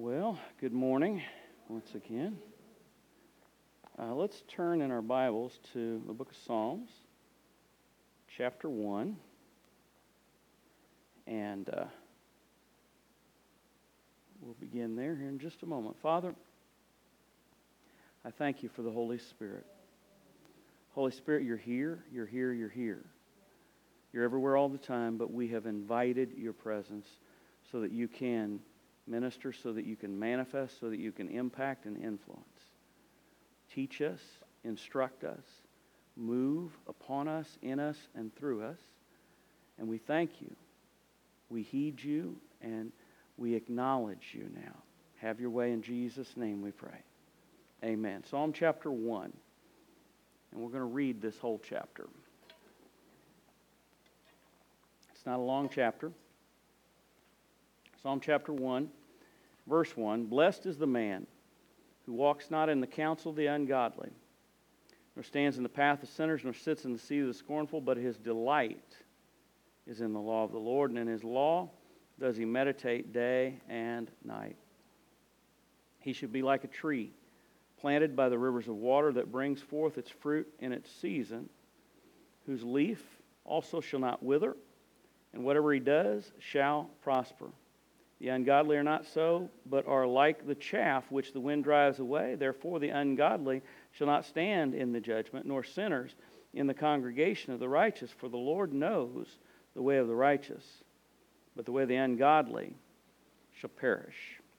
Well, good morning once again. Let's turn in our Bibles to the book of Psalms, chapter 1. And we'll begin there here in just a moment. Father, I thank you for the Holy Spirit. Holy Spirit, you're here, you're here, you're here. You're everywhere all the time, but we have invited your presence so that you can minister, so that you can manifest, so that you can impact and influence. Teach us, instruct us, move upon us, in us, and through us. And we thank you. We heed you, and we acknowledge you now. Have your way in Jesus' name we pray. Amen. Psalm chapter 1. And we're going to read this whole chapter. It's not a long chapter. Psalm chapter 1, verse 1. Blessed is the man who walks not in the counsel of the ungodly, nor stands in the path of sinners, nor sits in the seat of the scornful, but his delight is in the law of the Lord, and in his law does he meditate day and night. He should be like a tree planted by the rivers of water that brings forth its fruit in its season, whose leaf also shall not wither, and whatever he does shall prosper. The ungodly are not so, but are like the chaff which the wind drives away. Therefore the ungodly shall not stand in the judgment, nor sinners in the congregation of the righteous. For the Lord knows the way of the righteous, but the way of the ungodly shall perish.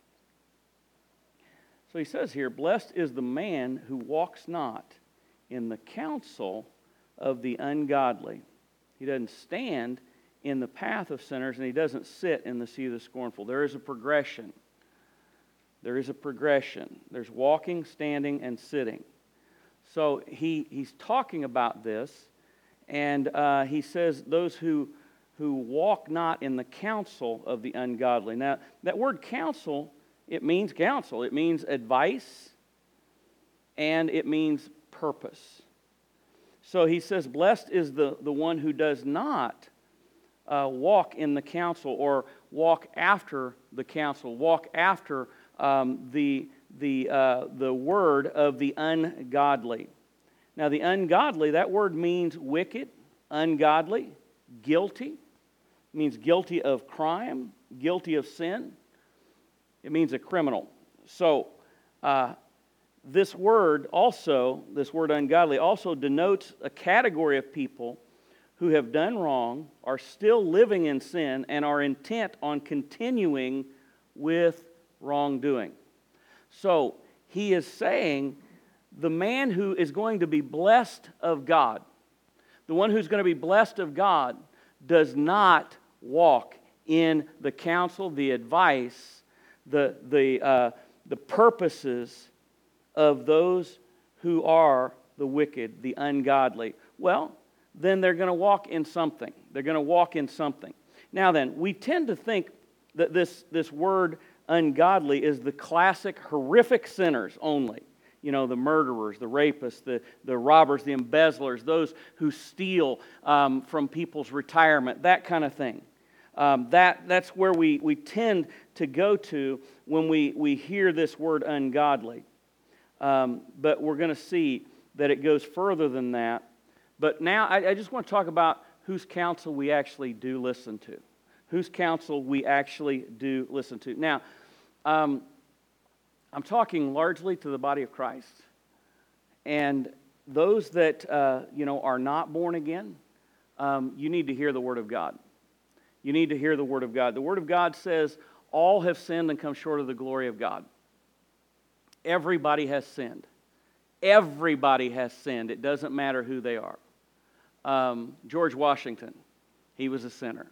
So he says here, blessed is the man who walks not in the counsel of the ungodly. He doesn't stand in the path of sinners, and he doesn't sit in the seat of the scornful. There is a progression. There is a progression. There's walking, standing, and sitting. So he's talking about this, and he says those who walk not in the counsel of the ungodly. Now, that word counsel, it means counsel. It means advice, and it means purpose. So he says, blessed is the one who does not walk in the counsel, or walk after the counsel, walk after the word of the ungodly. Now, the ungodly, that word means wicked, ungodly, guilty. It means guilty of crime, guilty of sin. It means a criminal. So, this word ungodly, also denotes a category of people who have done wrong, are still living in sin, and are intent on continuing with wrongdoing. So, he is saying the man who is going to be blessed of God, the one who's going to be blessed of God, does not walk in the counsel, the advice, the purposes of those who are the wicked, the ungodly. Well, then they're going to walk in something. They're going to walk in something. Now then, we tend to think that this word ungodly is the classic horrific sinners only. You know, the murderers, the rapists, the robbers, the embezzlers, those who steal from people's retirement, that kind of thing. That's where we tend to go to when we hear this word ungodly. But we're going to see that it goes further than that. But now I just want to talk about whose counsel we actually do listen to. Whose counsel we actually do listen to. Now, I'm talking largely to the body of Christ. And those that are not born again, you need to hear the Word of God. You need to hear the Word of God. The Word of God says, all have sinned and come short of the glory of God. Everybody has sinned. Everybody has sinned. It doesn't matter who they are. George Washington, he was a sinner.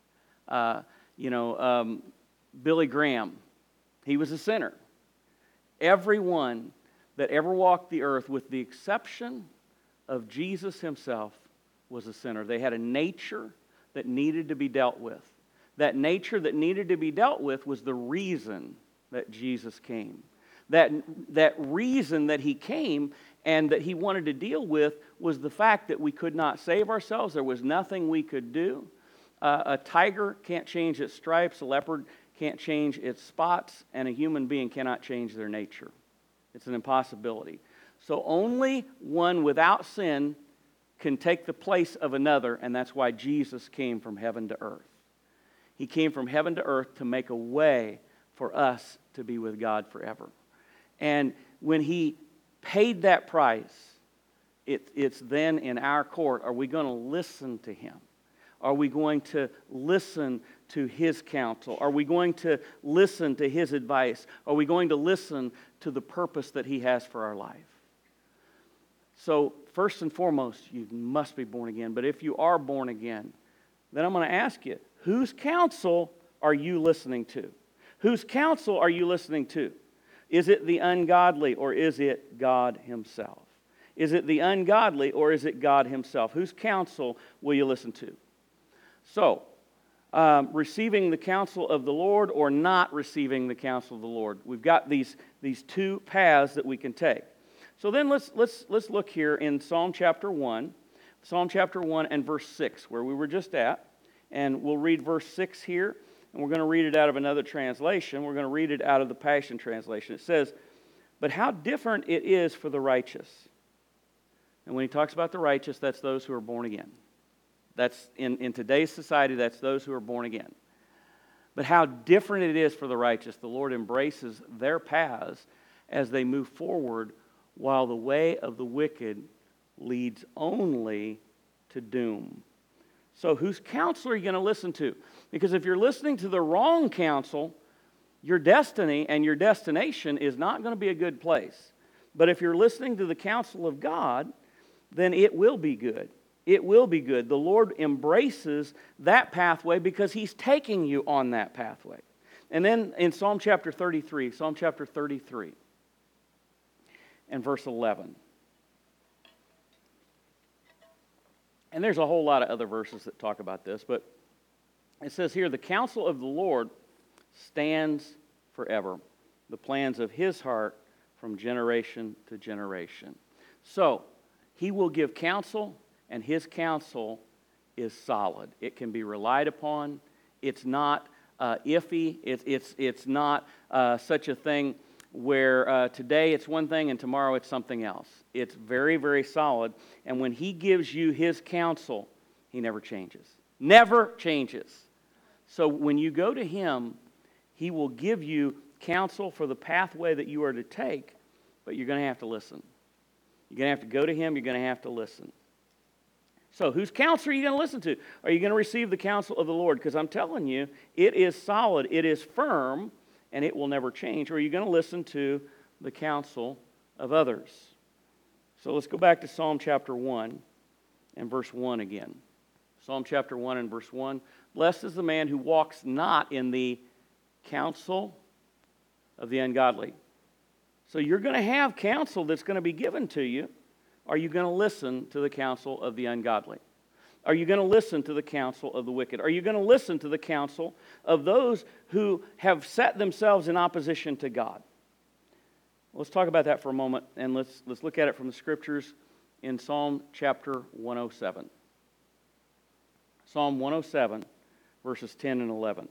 Billy Graham, he was a sinner. Everyone that ever walked the earth, with the exception of Jesus himself, was a sinner. They had a nature that needed to be dealt with. That nature that needed to be dealt with was the reason that Jesus came. That reason that he came and that he wanted to deal with was the fact that we could not save ourselves. There was nothing we could do. A tiger can't change its stripes. A leopard can't change its spots, and a human being cannot change their nature. It's an impossibility. So only one without sin can take the place of another, and that's why Jesus came from heaven to earth. He came from heaven to earth to make a way for us to be with God forever. And when He paid that price, it's then in our court. Are we going to listen to Him? Are we going to listen to His counsel? Are we going to listen to His advice? Are we going to listen to the purpose that He has for our life? So, first and foremost, you must be born again. But if you are born again, then I'm going to ask you, whose counsel are you listening to? Whose counsel are you listening to? Is it the ungodly, or is it God Himself? Is it the ungodly, or is it God Himself? Whose counsel will you listen to? So, receiving the counsel of the Lord or not receiving the counsel of the Lord. We've got these two paths that we can take. So then let's look here in Psalm chapter 1 and verse 6, where we were just at. And we'll read verse 6 here, and we're going to read it out of another translation. We're going to read it out of the Passion Translation. It says, "But how different it is for the righteous." And when he talks about the righteous, that's those who are born again. That's in today's society, that's those who are born again. But how different it is for the righteous. The Lord embraces their paths as they move forward, while the way of the wicked leads only to doom. So whose counsel are you going to listen to? Because if you're listening to the wrong counsel, your destiny and your destination is not going to be a good place. But if you're listening to the counsel of God, then it will be good. It will be good. The Lord embraces that pathway because He's taking you on that pathway. And then in Psalm chapter 33 and verse 11. And there's a whole lot of other verses that talk about this, but it says here, "The counsel of the Lord stands forever, the plans of His heart from generation to generation." So, He will give counsel, and His counsel is solid. It can be relied upon. It's not iffy. It's not such a thing where today it's one thing and tomorrow it's something else. It's very, very solid. And when He gives you His counsel, He never changes. Never changes. So when you go to Him, He will give you counsel for the pathway that you are to take, but you're going to have to listen. You're going to have to go to Him. You're going to have to listen. So whose counsel are you going to listen to? Are you going to receive the counsel of the Lord? Because I'm telling you, it is solid, it is firm, and it will never change. Or are you going to listen to the counsel of others? So let's go back to Psalm chapter 1 and verse 1 again. Psalm chapter 1 and verse 1. "Blessed is the man who walks not in the counsel of the ungodly." So you're going to have counsel that's going to be given to you. Are you going to listen to the counsel of the ungodly? Are you going to listen to the counsel of the wicked? Are you going to listen to the counsel of those who have set themselves in opposition to God? Let's talk about that for a moment, and let's look at it from the Scriptures in Psalm chapter 107. Psalm 107, verses 10 and 11. It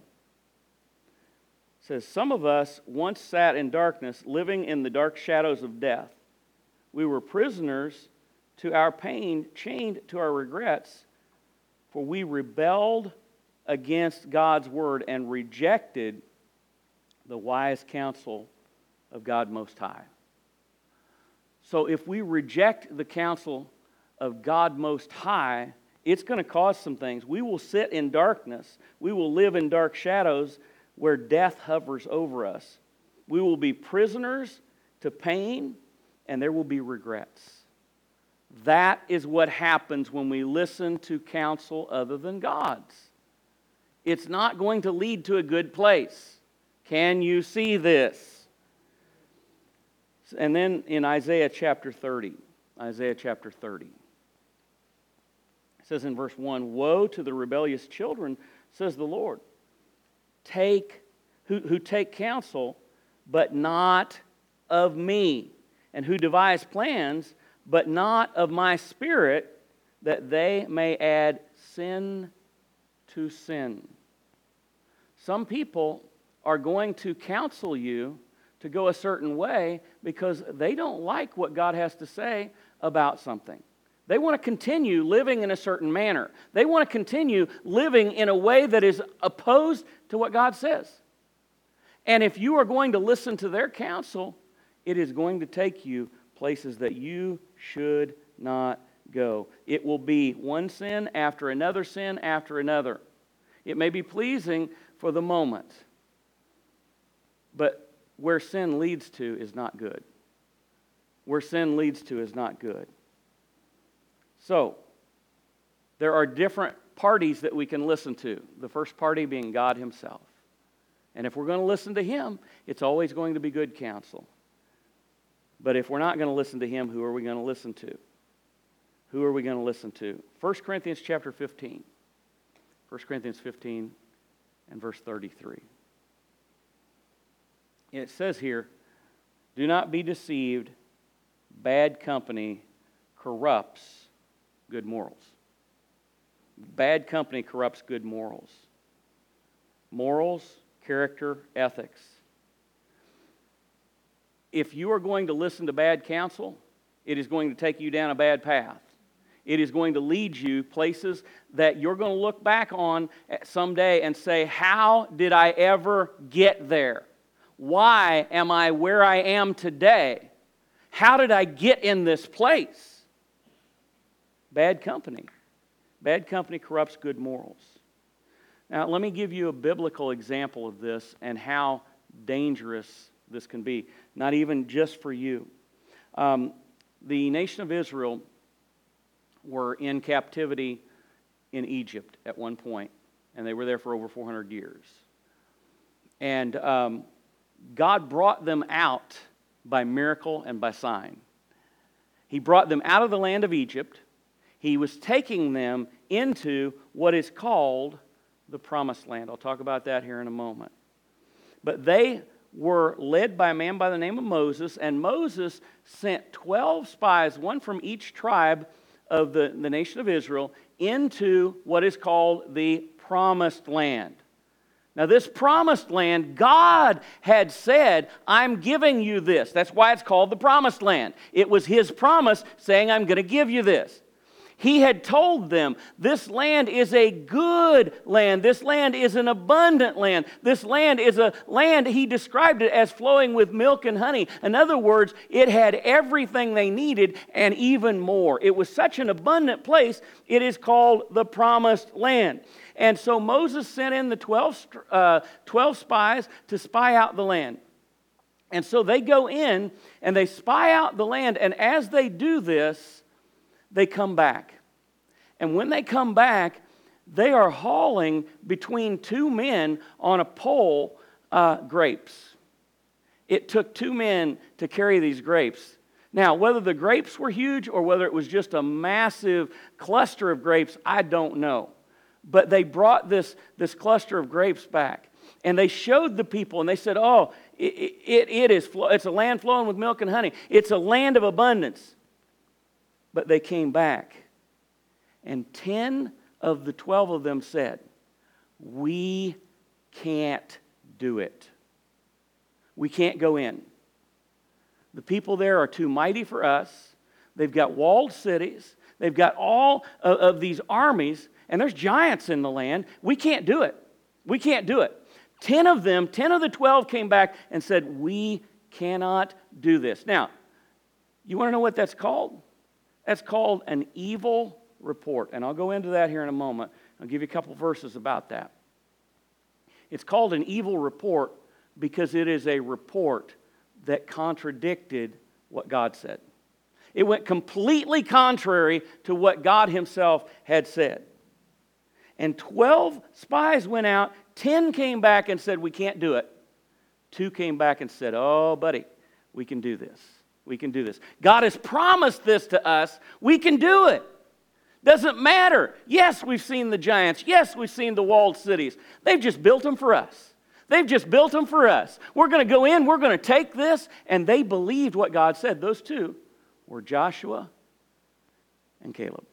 says, "Some of us once sat in darkness, living in the dark shadows of death. We were prisoners to our pain, chained to our regrets, for we rebelled against God's word and rejected the wise counsel of God Most High." So if we reject the counsel of God Most High, it's going to cause some things. We will sit in darkness. We will live in dark shadows where death hovers over us. We will be prisoners to pain, and there will be regrets. That is what happens when we listen to counsel other than God's. It's not going to lead to a good place. Can you see this? And then in Isaiah chapter 30, it says in verse 1, "Woe to the rebellious children, says the Lord, who take counsel, but not of me, and who devise plans, but not of my Spirit, that they may add sin to sin." Some people are going to counsel you to go a certain way because they don't like what God has to say about something. They want to continue living in a certain manner. They want to continue living in a way that is opposed to what God says. And if you are going to listen to their counsel, it is going to take you places that you should not go. It will be one sin after another sin after another. It may be pleasing for the moment, but where sin leads to is not good. Where sin leads to is not good. So, there are different parties that we can listen to. The first party being God Himself. And if we're going to listen to Him, it's always going to be good counsel. But if we're not going to listen to Him, who are we going to listen to? Who are we going to listen to? 1 Corinthians chapter 15. 1 Corinthians 15 and verse 33. It says here, "Do not be deceived, bad company corrupts good morals." Bad company corrupts good morals. Morals, character, ethics. If you are going to listen to bad counsel, it is going to take you down a bad path. It is going to lead you places that you're going to look back on someday and say, how did I ever get there? Why am I where I am today? How did I get in this place? Bad company. Bad company corrupts good morals. Now, let me give you a biblical example of this and how dangerous this can be. Not even just for you. The nation of Israel were in captivity in Egypt at one point, and they were there for over 400 years. And God brought them out by miracle and by sign. He brought them out of the land of Egypt. He was taking them into what is called the Promised Land. I'll talk about that here in a moment. But they were led by a man by the name of Moses, and Moses sent 12 spies, one from each tribe of the nation of Israel, into what is called the Promised Land. Now, this Promised Land, God had said, I'm giving you this. That's why it's called the Promised Land. It was His promise saying, I'm going to give you this. He had told them, this land is a good land. This land is an abundant land. This land is a land, He described it as flowing with milk and honey. In other words, it had everything they needed and even more. It was such an abundant place, it is called the Promised Land. And so Moses sent in the 12 spies to spy out the land. And so they go in and they spy out the land. And as they do this, they come back. And when they come back, they are hauling between two men on a pole grapes. It took two men to carry these grapes. Now, whether the grapes were huge or whether it was just a massive cluster of grapes, I don't know. But they brought this cluster of grapes back. And they showed the people, and they said, oh, it's a land flowing with milk and honey. It's a land of abundance. But they came back. And 10 of the 12 of them said, we can't do it. We can't go in. The people there are too mighty for us. They've got walled cities. They've got all of these armies. And there's giants in the land. We can't do it. We can't do it. 10 of the 12 came back and said, we cannot do this. Now, you want to know what that's called? That's called an evil report. And I'll go into that here in a moment. I'll give you a couple verses about that. It's called an evil report because it is a report that contradicted what God said. It went completely contrary to what God Himself had said. And 12 spies went out. 10 came back and said, we can't do it. 2 came back and said, oh, buddy, we can do this. We can do this. God has promised this to us. We can do it. Doesn't matter. Yes, we've seen the giants. Yes, we've seen the walled cities. They've just built them for us. They've just built them for us. We're going to go in. We're going to take this. And they believed what God said. Those 2 were Joshua and Caleb.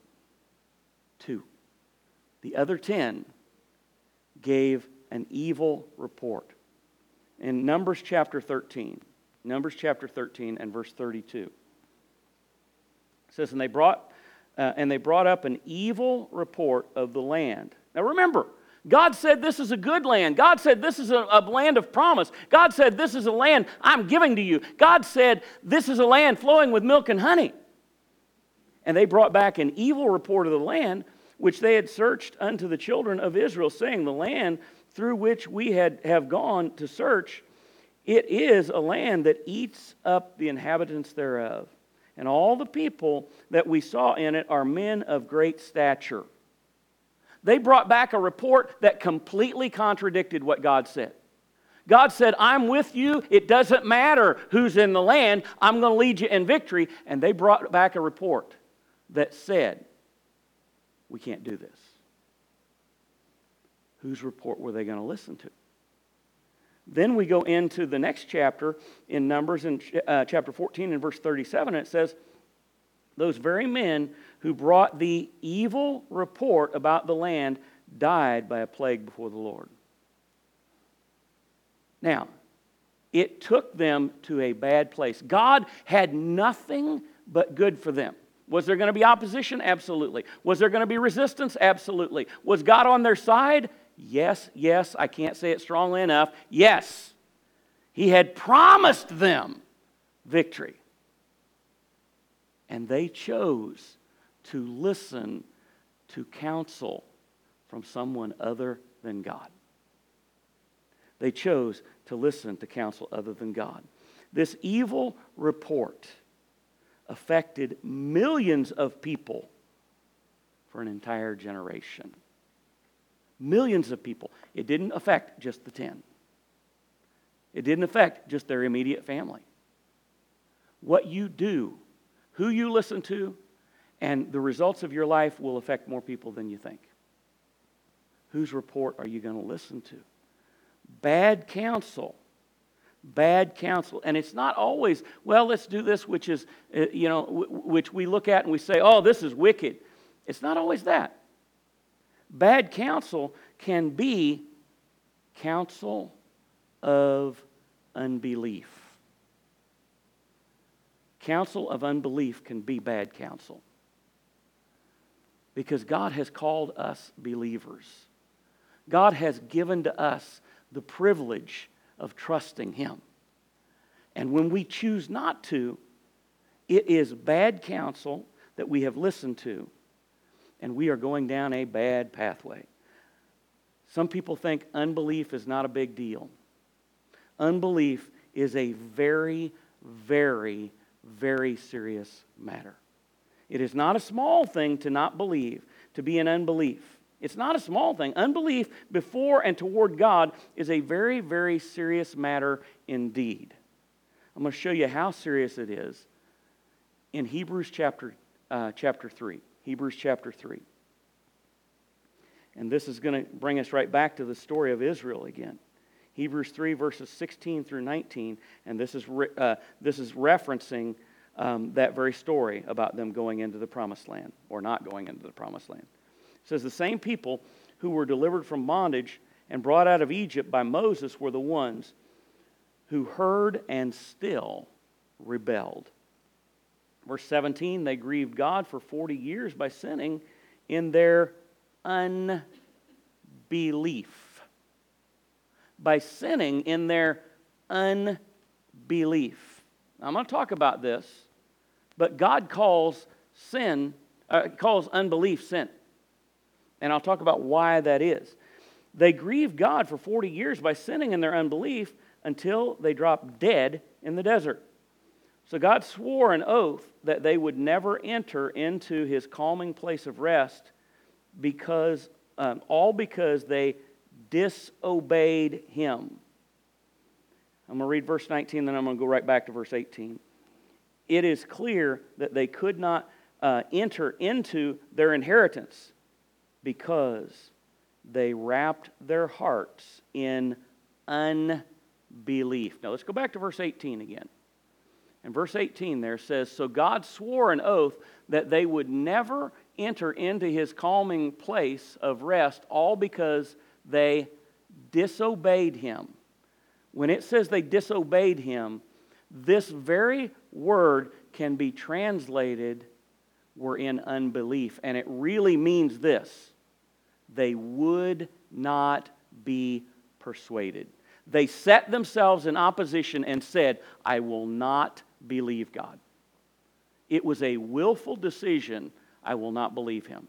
2. The other 10 gave an evil report. in Numbers chapter 13. Numbers chapter 13 and verse 32. It says, and they brought up an evil report of the land. Now remember, God said this is a good land. God said this is a land of promise. God said this is a land I'm giving to you. God said this is a land flowing with milk and honey. And they brought back an evil report of the land, which they had searched unto the children of Israel, saying, the land through which we have gone to search, it is a land that eats up the inhabitants thereof. And all the people that we saw in it are men of great stature. They brought back a report that completely contradicted what God said. God said, I'm with you. It doesn't matter who's in the land. I'm going to lead you in victory. And they brought back a report that said, we can't do this. Whose report were they going to listen to? Then we go into the next chapter in Numbers, in chapter 14 and verse 37, and it says, those very men who brought the evil report about the land died by a plague before the Lord. Now, it took them to a bad place. God had nothing but good for them. Was there going to be opposition? Absolutely. Was there going to be resistance? Absolutely. Was God on their side? Yes, yes. I can't say it strongly enough. Yes. He had promised them victory. And they chose to listen to counsel from someone other than God. They chose to listen to counsel other than God. This evil report affected millions of people for an entire generation. Millions of people. It didn't affect just the 10. It didn't affect just their immediate family. What you do, who you listen to, and the results of your life will affect more people than you think. Whose report are you going to listen to? Bad counsel. Bad counsel. And it's not always, well, let's do this, which is, which we look at and we say, oh, this is wicked. It's not always that. Bad counsel can be counsel of unbelief. Counsel of unbelief can be bad counsel. Because God has called us believers. God has given to us the privilege of trusting Him. And when we choose not to, it is bad counsel that we have listened to, and we are going down a bad pathway. Some people think unbelief is not a big deal. Unbelief is a very, very, very serious matter. It is not a small thing to not believe, to be in unbelief. It's not a small thing. Unbelief before and toward God is a very, very serious matter indeed. I'm going to show you how serious it is in Hebrews chapter 3. Hebrews chapter 3. And this is going to bring us right back to the story of Israel again. Hebrews 3 verses 16 through 19. And this is referencing that very story about them going into the promised land, or not going into the promised land. It says, the same people who were delivered from bondage and brought out of Egypt by Moses were the ones who heard and still rebelled. Verse 17, they grieved God for 40 years by sinning in their unbelief. By sinning in their unbelief. Now, I'm going to talk about this, but God calls unbelief sin. And I'll talk about why that is. They grieved God for 40 years by sinning in their unbelief until they dropped dead in the desert. So God swore an oath that they would never enter into His calming place of rest all because they disobeyed Him. I'm going to read verse 19, then I'm going to go right back to verse 18. It is clear that they could not enter into their inheritance because they wrapped their hearts in unbelief. Now let's go back to verse 18 again. And verse 18 there says, so God swore an oath that they would never enter into His calming place of rest, all because they disobeyed Him. when it says they disobeyed him, this very word can be translated, were in unbelief. And it really means this: they would not be persuaded. They set themselves in opposition and said, I will not believe God. It was a willful decision, I will not believe him.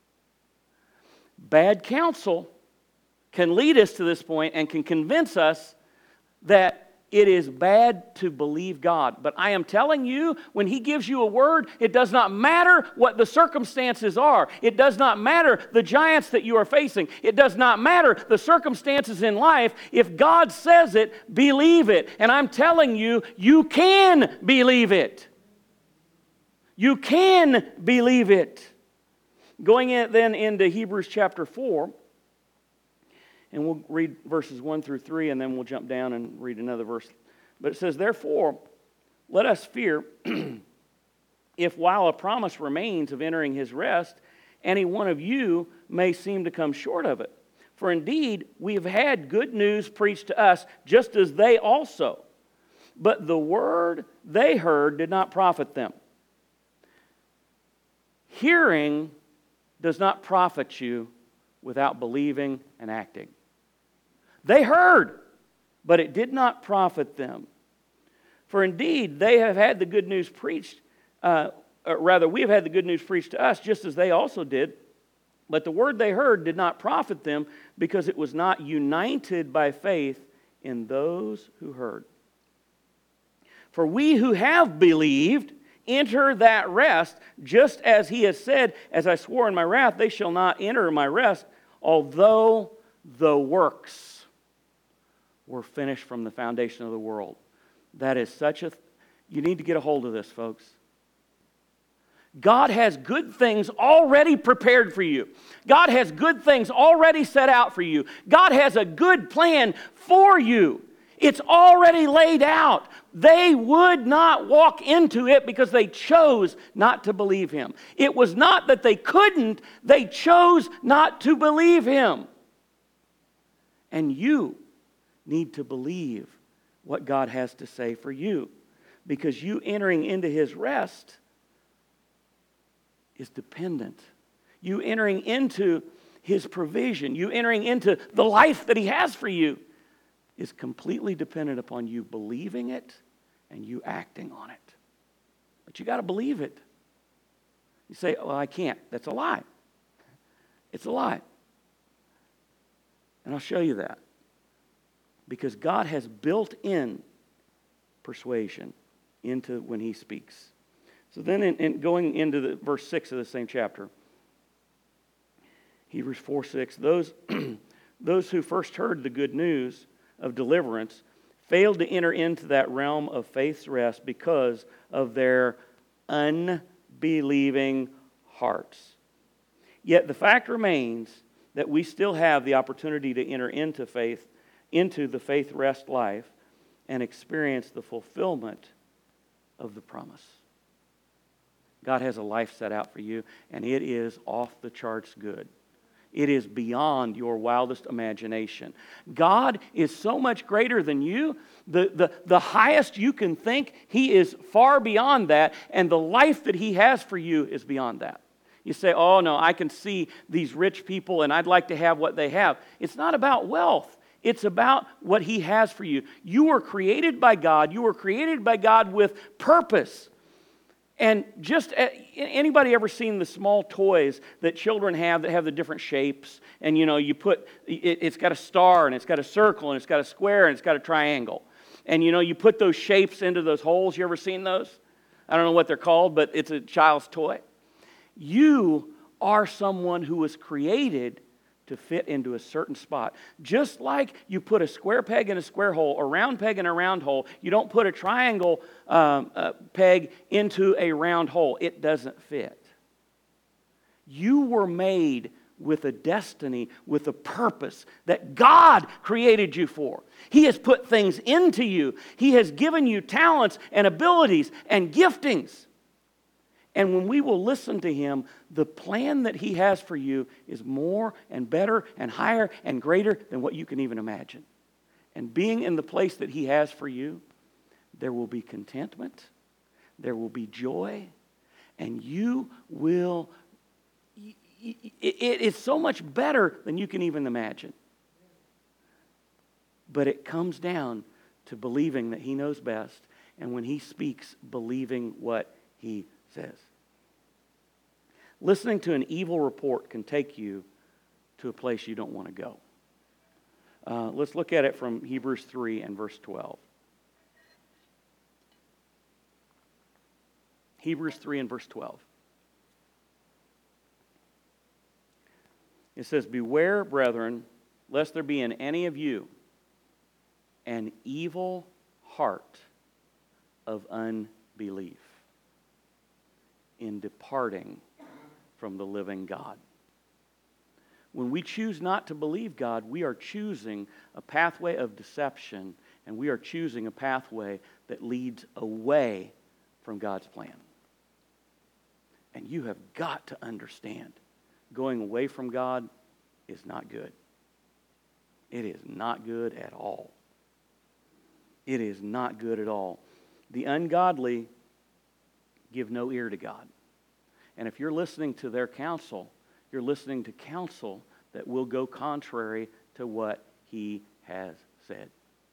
Bad counsel can lead us to this point and can convince us that it is bad to believe God. But I am telling you, when he gives you a word, it does not matter what the circumstances are. It does not matter the giants that you are facing. It does not matter the circumstances in life. If God says it, believe it. And I'm telling you, you can believe it. You can believe it. Going then into Hebrews chapter 4, and we'll read verses 1 through 3, and then we'll jump down and read another verse. But it says, therefore, let us fear if while a promise remains of entering his rest, any one of you may seem to come short of it. For indeed, we have had good news preached to us, just as they also. But the word they heard did not profit them. Hearing does not profit you without believing and acting. They heard, but it did not profit them. For indeed, they have had the good news preached, we have had the good news preached to us, just as they also did. But the word they heard did not profit them, because it was not united by faith in those who heard. For we who have believed enter that rest, just as he has said, as I swore in my wrath, they shall not enter my rest, although the works were finished from the foundation of the world. That is you need to get a hold of this, folks. God has good things already prepared for you. God has good things already set out for you. God has a good plan for you. It's already laid out. They would not walk into it because they chose not to believe him. It was not that they couldn't, they chose not to believe him. And you need to believe what God has to say for you, because you entering into his rest is dependent. You entering into his provision, you entering into the life that he has for you, is completely dependent upon you believing it and you acting on it. But you got to believe it. You say, well, I can't. That's a lie. It's a lie. And I'll show you that. Because God has built in persuasion into when he speaks. So then in going into the verse 6 of the same chapter, Hebrews 4:6, those who first heard the good news of deliverance failed to enter into that realm of faith's rest because of their unbelieving hearts. Yet the fact remains that we still have the opportunity to enter into the faith rest life and experience the fulfillment of the promise. God has a life set out for you, and it is off the charts good. It is beyond your wildest imagination. God is so much greater than you. The highest you can think, he is far beyond that, and the life that he has for you is beyond that. You say, oh no, I can see these rich people and I'd like to have what they have. It's not about wealth. It's about what he has for you. You were created by God. You were created by God with purpose. And just, anybody ever seen the small toys that children have that have the different shapes? And you put, it's got a star and it's got a circle and it's got a square and it's got a triangle. And you put those shapes into those holes. You ever seen those? I don't know what they're called, but it's a child's toy. You are someone who was created to fit into a certain spot. Just like you put a square peg in a square hole, a round peg in a round hole, you don't put a triangle peg into a round hole. It doesn't fit. You were made with a destiny, with a purpose that God created you for. He has put things into you. He has given you talents and abilities and giftings. And when we will listen to him, the plan that he has for you is more and better and higher and greater than what you can even imagine. and being in the place that He has for you, there will be contentment, there will be joy, and you will, it's so much better than you can even imagine. But it comes down to believing that He knows best, and when He speaks, believing what He says. Listening to an evil report can take you to a place you don't want to go. Let's look at it from Hebrews 3 and verse 12. Hebrews 3 and verse 12. It says, "Beware, brethren, lest there be in any of you an evil heart of unbelief in departing from the living God." When we choose not to believe God, we are choosing a pathway of deception, and we are choosing a pathway that leads away from God's plan. And you have got to understand, going away from God is not good. It is not good at all. It is not good at all. The ungodly give no ear to God. And if you're listening to their counsel, you're listening to counsel that will go contrary to what He has said.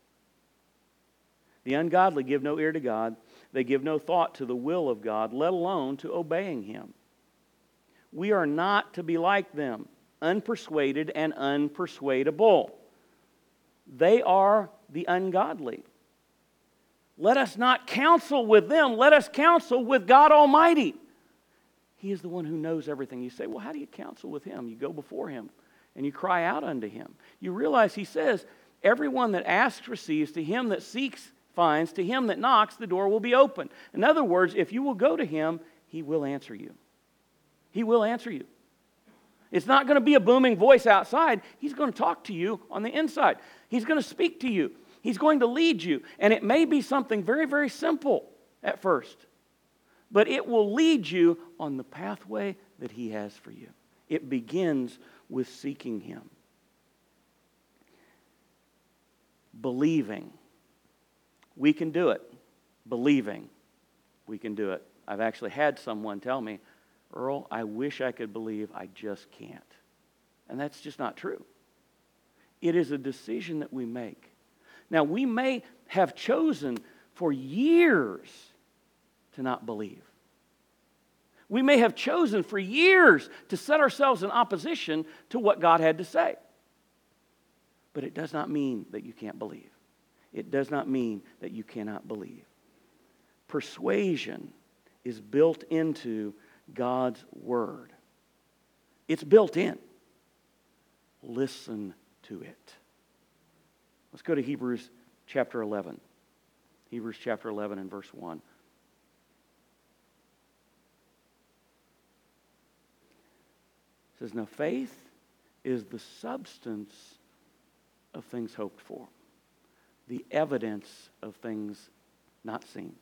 The ungodly give no ear to God. They give no thought to the will of God, let alone to obeying Him. We are not to be like them, unpersuaded and unpersuadable. They are the ungodly. Let us not counsel with them. Let us counsel with God Almighty. He is the one who knows everything. You say, well, how do you counsel with Him? You go before Him and you cry out unto Him. You realize He says, everyone that asks receives, to him that seeks finds, to him that knocks the door will be open. In other words, if you will go to Him, He will answer you. He will answer you. It's not going to be a booming voice outside. He's going to talk to you on the inside. He's going to speak to you. He's going to lead you. And it may be something very, very simple at first, but it will lead you on the pathway that He has for you. It begins with seeking Him. Believing. We can do it. Believing. We can do it. I've actually had someone tell me, Earl, I wish I could believe, I just can't. And that's just not true. It is a decision that we make. Now, we may have chosen for years to not believe. We may have chosen for years to set ourselves in opposition to what God had to say. But it does not mean that you can't believe. It does not mean that you cannot believe. Persuasion is built into God's Word. It's built in. Listen to it. Let's go to Hebrews chapter 11. Hebrews chapter 11 and verse 1. It says, now faith is the substance of things hoped for, the evidence of things not seen.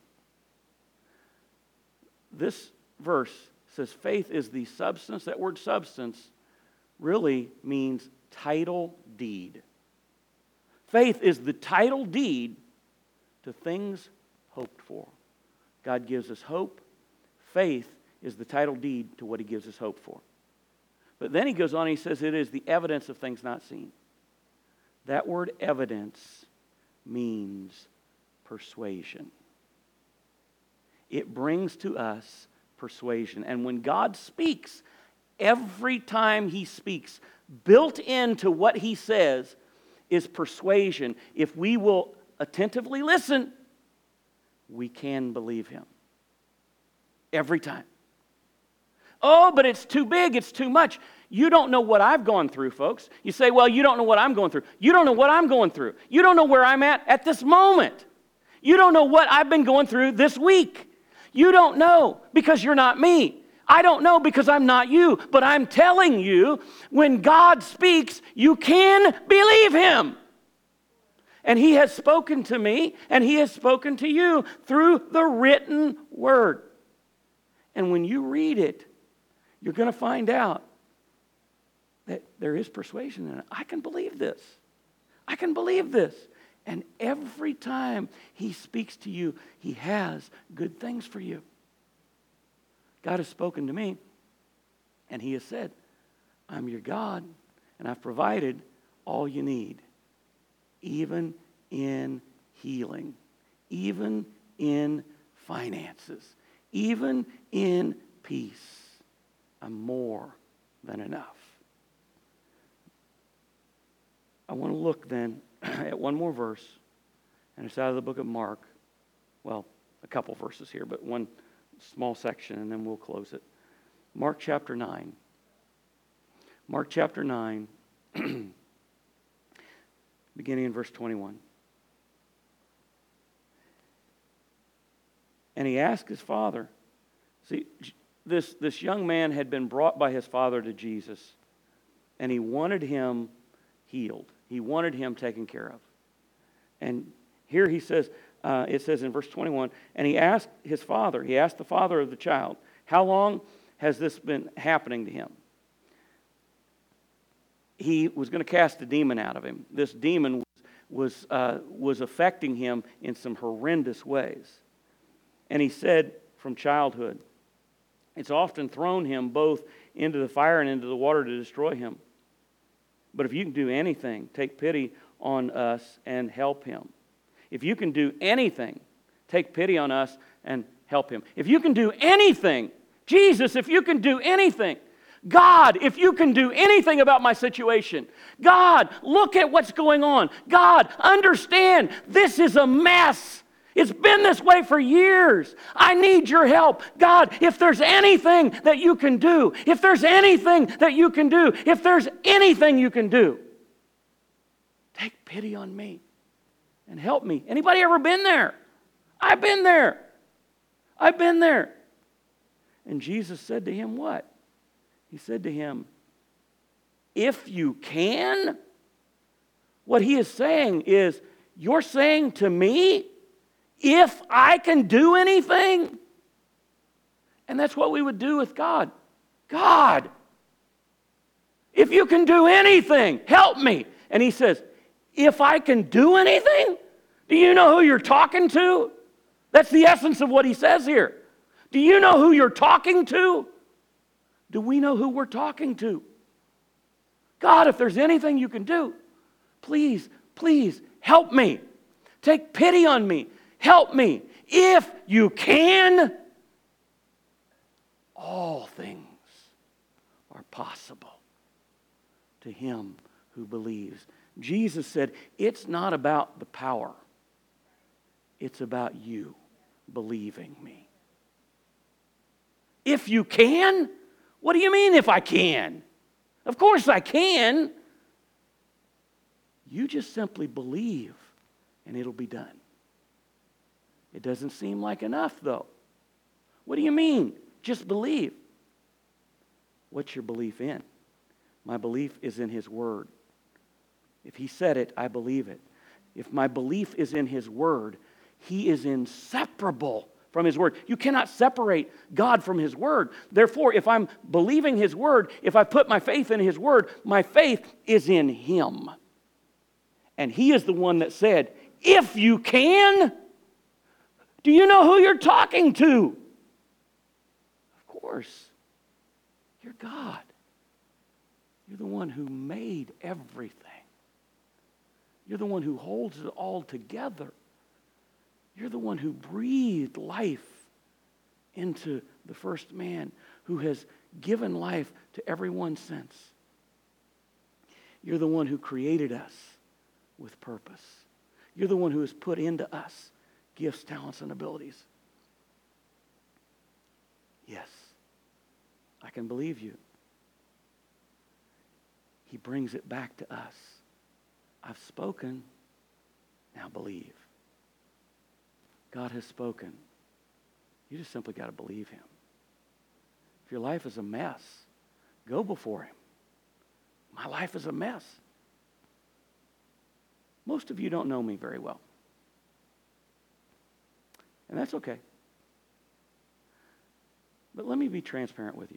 This verse says faith is the substance. That word substance really means title deed. Faith is the title deed to things hoped for. God gives us hope. Faith is the title deed to what He gives us hope for. But then He goes on and He says it is the evidence of things not seen. That word evidence means persuasion. It brings to us persuasion. And when God speaks, every time He speaks, built into what He says is persuasion. If we will attentively listen, we can believe Him. Every time. Oh, but it's too big, it's too much. You don't know what I've gone through, folks. You say, well, you don't know what I'm going through. You don't know what I'm going through. You don't know where I'm at this moment. You don't know what I've been going through this week. You don't know because you're not me. I don't know because I'm not you. But I'm telling you, when God speaks, you can believe Him. And He has spoken to me, and He has spoken to you through the written Word. And when you read it, you're going to find out that there is persuasion in it. I can believe this. I can believe this. And every time He speaks to you, He has good things for you. God has spoken to me, and He has said, I'm your God, and I've provided all you need, even in healing, even in finances, even in peace. I'm more than enough. I want to look then at one more verse, and it's out of the book of Mark. Well, a couple verses here, but one small section, and then we'll close it. Mark chapter 9. Mark chapter 9, beginning in verse 21. And he asked his father. See, this young man had been brought by his father to Jesus, and he wanted him healed. He wanted him taken care of. And here he says, it says in verse 21, and he asked the father of the child, how long has this been happening to him? He was going to cast a demon out of him. This demon was affecting him in some horrendous ways. And he said, from childhood, it's often thrown him both into the fire and into the water to destroy him. But if you can do anything, take pity on us and help him. If you can do anything, take pity on us and help him. If you can do anything, Jesus, if you can do anything, God, if you can do anything about my situation, God, look at what's going on. God, understand this is a mess. It's been this way for years. I need your help. God, if there's anything that you can do, if there's anything that you can do, if there's anything you can do, take pity on me and help me. Anybody ever been there? I've been there. I've been there. And Jesus said to him what? He said to him, if you can, what he is saying is, you're saying to me, if I can do anything? And that's what we would do with God. God, if you can do anything, help me. And he says, if I can do anything? Do you know who you're talking to? That's the essence of what he says here. Do you know who you're talking to? Do we know who we're talking to? God, if there's anything you can do, please, please help me. Take pity on me. Help me. If you can, all things are possible to him who believes. Jesus said, it's not about the power. It's about you believing me. If you can? What do you mean if I can? Of course I can. You just simply believe and it'll be done. It doesn't seem like enough, though. What do you mean? Just believe. What's your belief in? My belief is in His Word. If He said it, I believe it. If my belief is in His Word, He is inseparable from His Word. You cannot separate God from His Word. Therefore, if I'm believing His Word, if I put my faith in His Word, my faith is in Him. And He is the one that said, if you can. Do you know who you're talking to? Of course, you're God. You're the one who made everything. You're the one who holds it all together. You're the one who breathed life into the first man, who has given life to everyone since. You're the one who created us with purpose. You're the one who has put into us gifts, talents, and abilities. Yes, I can believe you. He brings it back to us. I've spoken, now believe. God has spoken. You just simply got to believe Him. If your life is a mess, go before Him. My life is a mess. Most of you don't know me very well. And that's okay. But let me be transparent with you.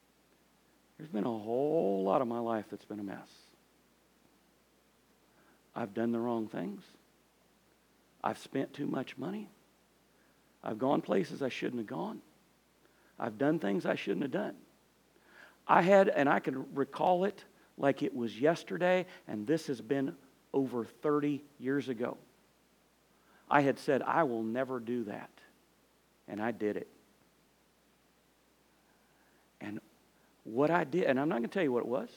There's been a whole lot of my life that's been a mess. I've done the wrong things. I've spent too much money. I've gone places I shouldn't have gone. I've done things I shouldn't have done. And I can recall it like it was yesterday, and this has been over 30 years ago. I had said, I will never do that. And I did it. And what I did, and I'm not going to tell you what it was.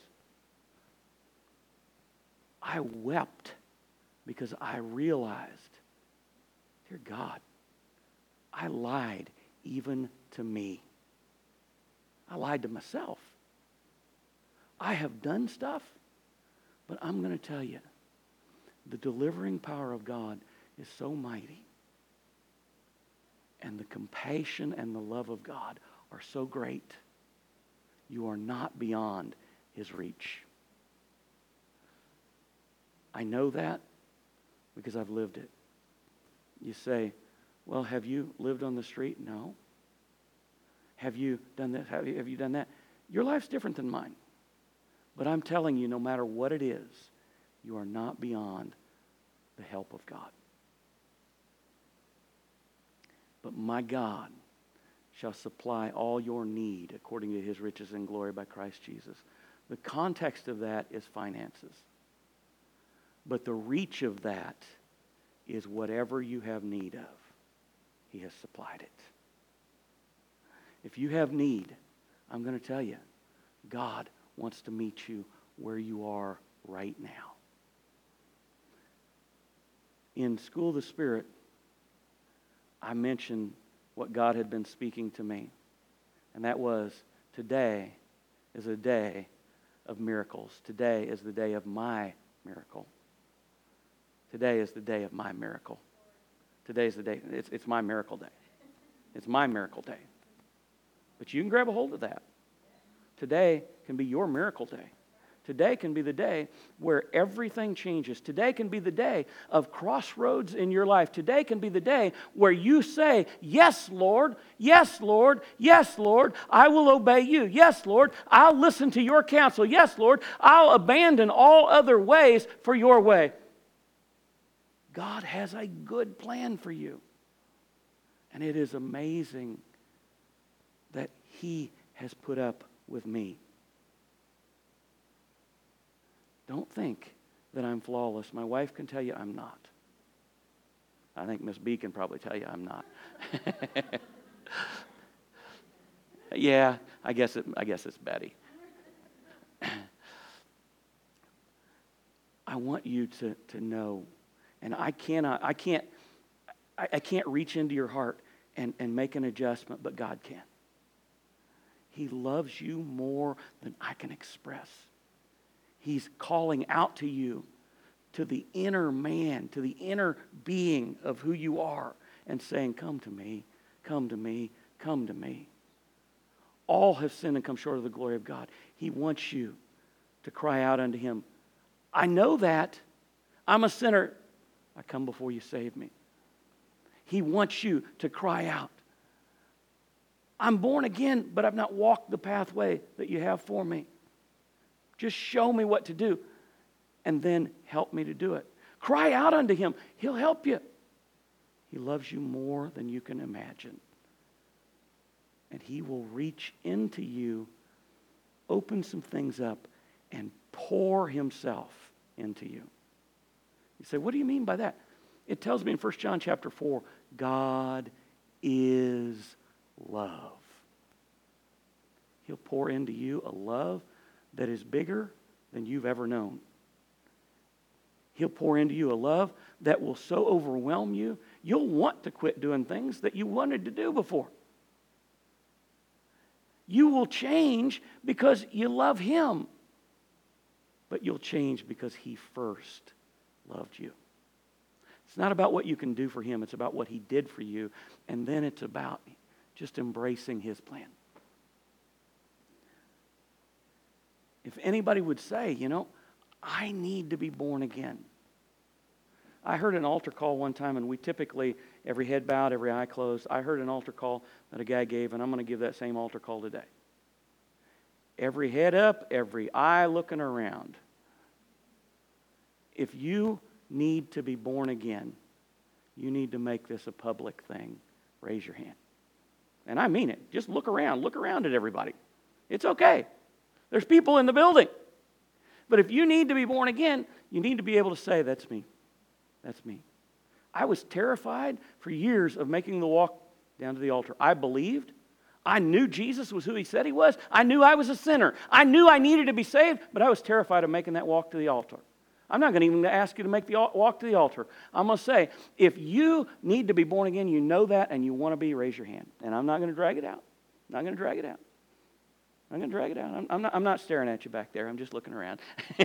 I wept because I realized, dear God, I lied even to me. I lied to myself. I have done stuff, but I'm going to tell you, the delivering power of God is so mighty. And the compassion and the love of God are so great. You are not beyond His reach. I know that because I've lived it. You say, well, have you lived on the street? No. Have you done this? Have you done that? Your life's different than mine. But I'm telling you, no matter what it is, you are not beyond the help of God. But my God shall supply all your need according to His riches and glory by Christ Jesus. The context of that is finances. But the reach of that is whatever you have need of. He has supplied it. If you have need, I'm going to tell you, God wants to meet you where you are right now. In School of the Spirit, I mentioned what God had been speaking to me. And that was, today is a day of miracles. Today is the day of my miracle. Today is the day of my miracle. Today is the day. It's my miracle day. It's my miracle day. But you can grab a hold of that. Today can be your miracle day. Today can be the day where everything changes. Today can be the day of crossroads in your life. Today can be the day where you say, yes, Lord, yes, Lord, yes, Lord, I will obey you. Yes, Lord, I'll listen to your counsel. Yes, Lord, I'll abandon all other ways for your way. God has a good plan for you. And it is amazing that He has put up with me. Don't think that I'm flawless. My wife can tell you I'm not. I think Miss B can probably tell you I'm not. Yeah, I guess it's Betty. I want you to know, and I can't reach into your heart and make an adjustment, but God can. He loves you more than I can express. He's calling out to you, to the inner man, to the inner being of who you are, and saying, come to me, come to me, come to me. All have sinned and come short of the glory of God. He wants you to cry out unto Him. I know that. I'm a sinner. I come before you, save me. He wants you to cry out. I'm born again, but I've not walked the pathway that you have for me. Just show me what to do, and then help me to do it. Cry out unto Him. He'll help you. He loves you more than you can imagine. And He will reach into you, open some things up, and pour Himself into you. You say, what do you mean by that? It tells me in 1 John chapter 4, God is love. He'll pour into you a love that is bigger than you've ever known. He'll pour into you a love that will so overwhelm you, you'll want to quit doing things that you wanted to do before. You will change because you love Him, but you'll change because He first loved you. It's not about what you can do for Him, it's about what He did for you, and then it's about just embracing His plan. If anybody would say, I need to be born again. I heard an altar call one time, and we typically, every head bowed, every eye closed, I heard an altar call that a guy gave, and I'm going to give that same altar call today. Every head up, every eye looking around. If you need to be born again, you need to make this a public thing. Raise your hand. And I mean it. Just look around. Look around at everybody. It's okay. There's people in the building. But if you need to be born again, you need to be able to say, that's me. That's me. I was terrified for years of making the walk down to the altar. I believed. I knew Jesus was who He said He was. I knew I was a sinner. I knew I needed to be saved, but I was terrified of making that walk to the altar. I'm not going to even ask you to make the walk to the altar. I'm going to say, if you need to be born again, you know that, and you want to be, raise your hand. And I'm not going to drag it out. I'm not going to drag it out. I'm going to drag it out. I'm not staring at you back there. I'm just looking around.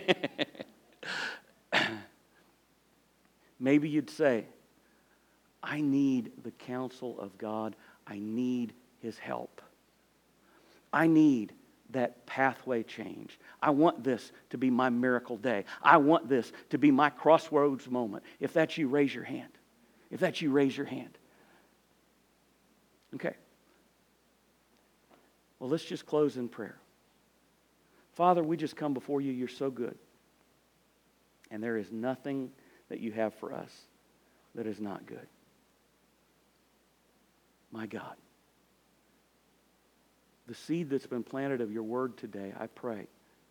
Maybe you'd say, I need the counsel of God. I need His help. I need that pathway change. I want this to be my miracle day. I want this to be my crossroads moment. If that's you, raise your hand. If that's you, raise your hand. Okay. Well, let's just close in prayer. Father, we just come before you. You're so good. And there is nothing that you have for us that is not good. My God, the seed that's been planted of your word today, I pray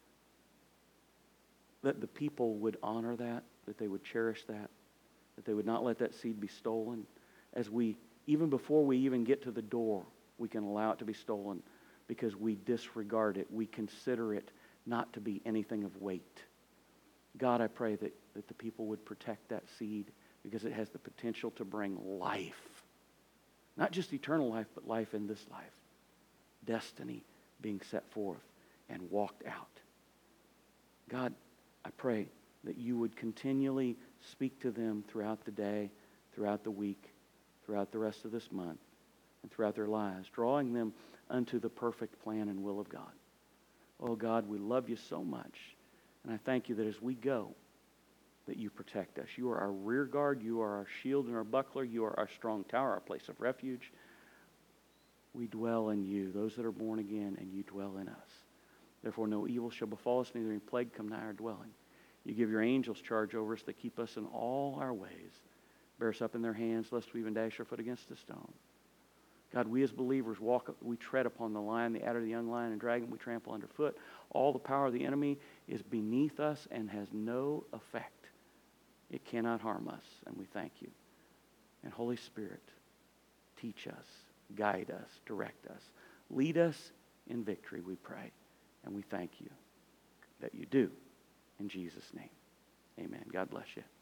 that the people would honor that they would cherish that they would not let that seed be stolen. As we, even before we even get to the door, we can allow it to be stolen because we disregard it. We consider it not to be anything of weight. God, I pray that the people would protect that seed because it has the potential to bring life. Not just eternal life, but life in this life. Destiny being set forth and walked out. God, I pray that you would continually speak to them throughout the day, throughout the week, throughout the rest of this month, and throughout their lives, drawing them unto the perfect plan and will of God. Oh God, we love you so much. And I thank you that as we go, that you protect us. You are our rear guard. You are our shield and our buckler. You are our strong tower, our place of refuge. We dwell in you, those that are born again, and you dwell in us. Therefore, no evil shall befall us, neither any plague come nigh our dwelling. You give your angels charge over us that keep us in all our ways. Bear us up in their hands, lest we even dash our foot against a stone. God, we as believers we tread upon the lion, the adder, the young lion, and dragon. We trample underfoot. All the power of the enemy is beneath us and has no effect. It cannot harm us, and we thank you. And Holy Spirit, teach us, guide us, direct us. Lead us in victory, we pray. And we thank you that you do. In Jesus' name, amen. God bless you.